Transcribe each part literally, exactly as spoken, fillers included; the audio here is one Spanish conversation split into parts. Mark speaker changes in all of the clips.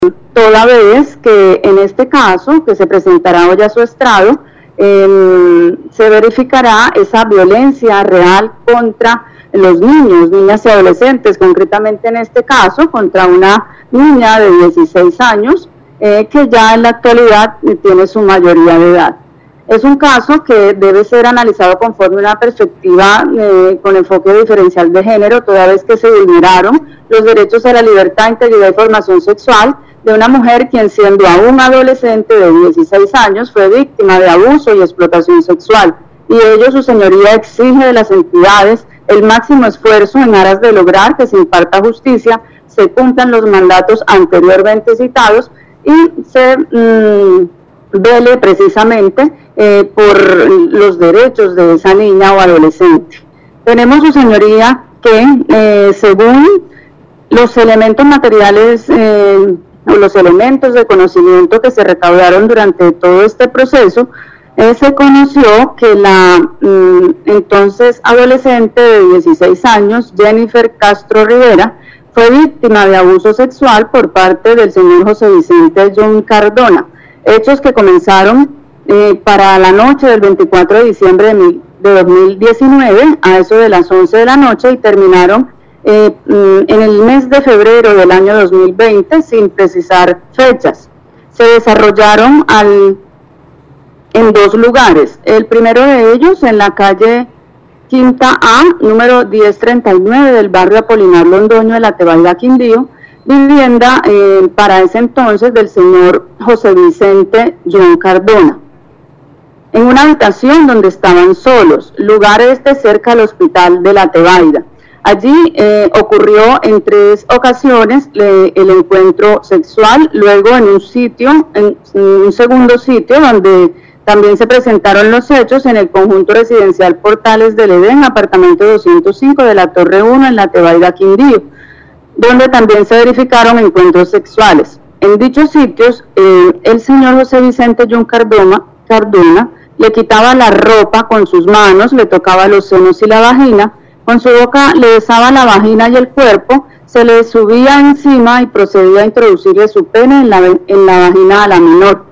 Speaker 1: toda vez que en este caso, que se presentará hoy a su estrado, eh, se verificará esa violencia real contra los niños, niñas y adolescentes, concretamente en este caso, contra una niña de dieciséis años, eh, que ya en la actualidad tiene su mayoría de edad. Es un caso que debe ser analizado conforme una perspectiva eh, con enfoque diferencial de género, toda vez que se vulneraron los derechos a la libertad, integridad y formación sexual de una mujer quien, siendo aún adolescente de dieciséis años, fue víctima de abuso y explotación sexual. Y ello, su señoría, exige de las entidades el máximo esfuerzo en aras de lograr que se imparta justicia, se cumplan los mandatos anteriormente citados y se mmm, vele precisamente eh, por los derechos de esa niña o adolescente. Tenemos, su señoría, que eh, según los elementos materiales eh, o los elementos de conocimiento que se recaudaron durante todo este proceso, eh, se conoció que la mm, entonces adolescente de dieciséis años, Jennifer Castro Rivera, fue víctima de abuso sexual por parte del señor José Vicente John Cardona, hechos que comenzaron eh, para la noche del veinticuatro de diciembre de, mil, de dos mil diecinueve, a eso de las once de la noche, y terminaron eh, en el mes de febrero del año dos mil veinte, sin precisar fechas. Se desarrollaron al, en dos lugares. El primero de ellos en la calle Quinta A, número diez treinta y nueve del barrio Apolinar Londoño de la Tebaida, Quindío, vivienda eh, para ese entonces del señor José Vicente John Cardona, en una habitación donde estaban solos, lugar este cerca al hospital de la Tebaida. Allí eh, ocurrió en tres ocasiones eh, el encuentro sexual, luego en un sitio, en, en un segundo sitio donde también se presentaron los hechos en el conjunto residencial Portales del Edén, apartamento doscientos cinco de la Torre uno en la Tebaida, Quindío, donde también se verificaron encuentros sexuales. En dichos sitios, eh, el señor José Vicente John Cardona, Cardona le quitaba la ropa con sus manos, le tocaba los senos y la vagina, con su boca le besaba la vagina y el cuerpo, se le subía encima y procedía a introducirle su pene en la, en la vagina a la menor.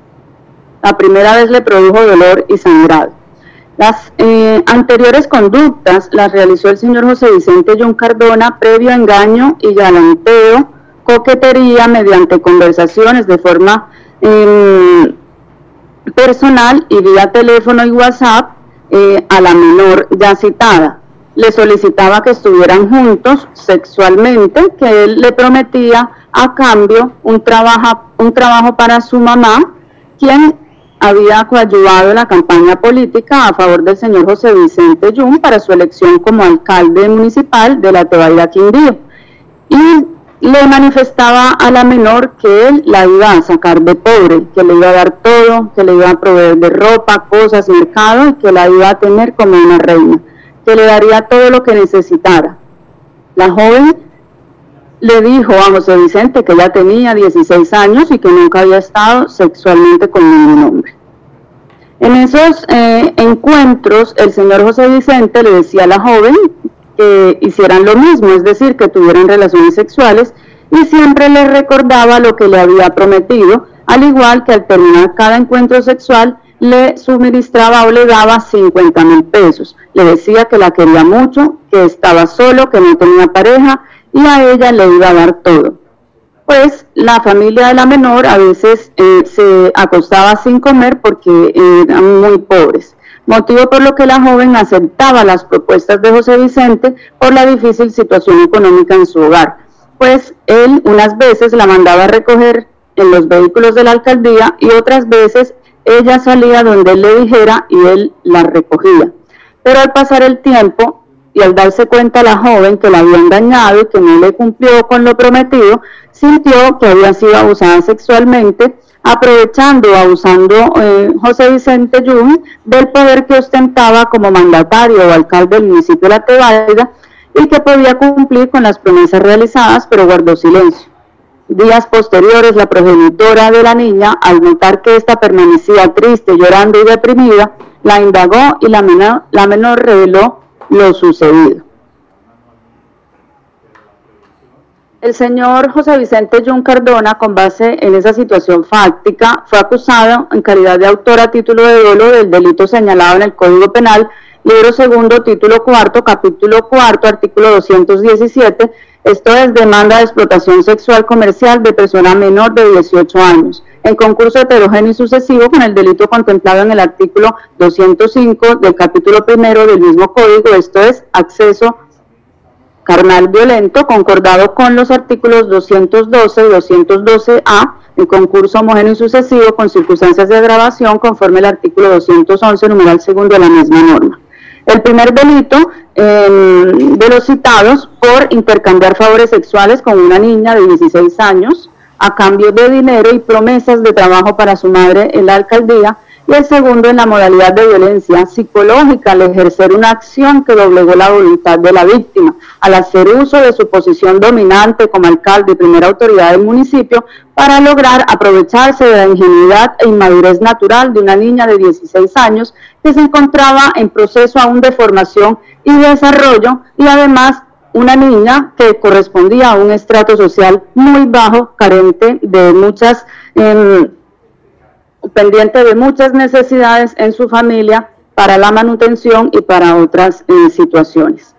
Speaker 1: La primera vez le produjo dolor y sangrado. Las eh, anteriores conductas las realizó el señor José Vicente John Cardona previo engaño y galanteo, coquetería mediante conversaciones de forma eh, personal y vía teléfono y WhatsApp eh, a la menor ya citada. Le solicitaba que estuvieran juntos sexualmente, que él le prometía a cambio un trabajo, un trabajo para su mamá, quien había coadyuvado la campaña política a favor del señor José Vicente John para su elección como alcalde municipal de la Tebaida, Quindío, y le manifestaba a la menor que él la iba a sacar de pobre, que le iba a dar todo, que le iba a proveer de ropa, cosas, mercado, y que la iba a tener como una reina, que le daría todo lo que necesitara. La joven le dijo a José Vicente que ella tenía dieciséis años y que nunca había estado sexualmente con ningún hombre. En esos eh, encuentros, el señor José Vicente le decía a la joven que hicieran lo mismo, es decir, que tuvieran relaciones sexuales, y siempre le recordaba lo que le había prometido, al igual que al terminar cada encuentro sexual le suministraba o le daba cincuenta mil pesos. Le decía que la quería mucho, que estaba solo, que no tenía pareja, y a ella le iba a dar todo. Pues la familia de la menor a veces eh, se acostaba sin comer porque eh, eran muy pobres, motivo por lo que la joven aceptaba las propuestas de José Vicente por la difícil situación económica en su hogar, pues él unas veces la mandaba a recoger en los vehículos de la alcaldía y otras veces ella salía donde él le dijera y él la recogía. Pero al pasar el tiempo y al darse cuenta la joven que la había engañado y que no le cumplió con lo prometido, sintió que había sido abusada sexualmente, aprovechando o abusando eh, José Vicente John del poder que ostentaba como mandatario o alcalde del municipio de la Tebaida y que podía cumplir con las promesas realizadas, pero guardó silencio. Días posteriores, la progenitora de la niña, al notar que ésta permanecía triste, llorando y deprimida, la indagó y la menor, la menor reveló lo sucedido. El señor José Vicente Jun Cardona, con base en esa situación fáctica, fue acusado en calidad de autor a título de dolo del delito señalado en el Código Penal, libro segundo, título cuarto, capítulo cuarto, artículo doscientos diecisiete, esto es demanda de explotación sexual comercial de persona menor de dieciocho años, en concurso heterogéneo y sucesivo con el delito contemplado en el artículo doscientos cinco del capítulo primero del mismo código, esto es acceso carnal violento, concordado con los artículos doscientos doce y doscientos doce A, el concurso homogéneo y sucesivo con circunstancias de agravación conforme al artículo doscientos once, numeral segundo de la misma norma. El primer delito eh, de los citados por intercambiar favores sexuales con una niña de dieciséis años a cambio de dinero y promesas de trabajo para su madre en la alcaldía, y el segundo en la modalidad de violencia psicológica al ejercer una acción que doblegó la voluntad de la víctima, al hacer uso de su posición dominante como alcalde y primera autoridad del municipio para lograr aprovecharse de la ingenuidad e inmadurez natural de una niña de dieciséis años que se encontraba en proceso aún de formación y desarrollo, y además una niña que correspondía a un estrato social muy bajo, carente de muchas eh, pendiente de muchas necesidades en su familia para la manutención y para otras eh, situaciones.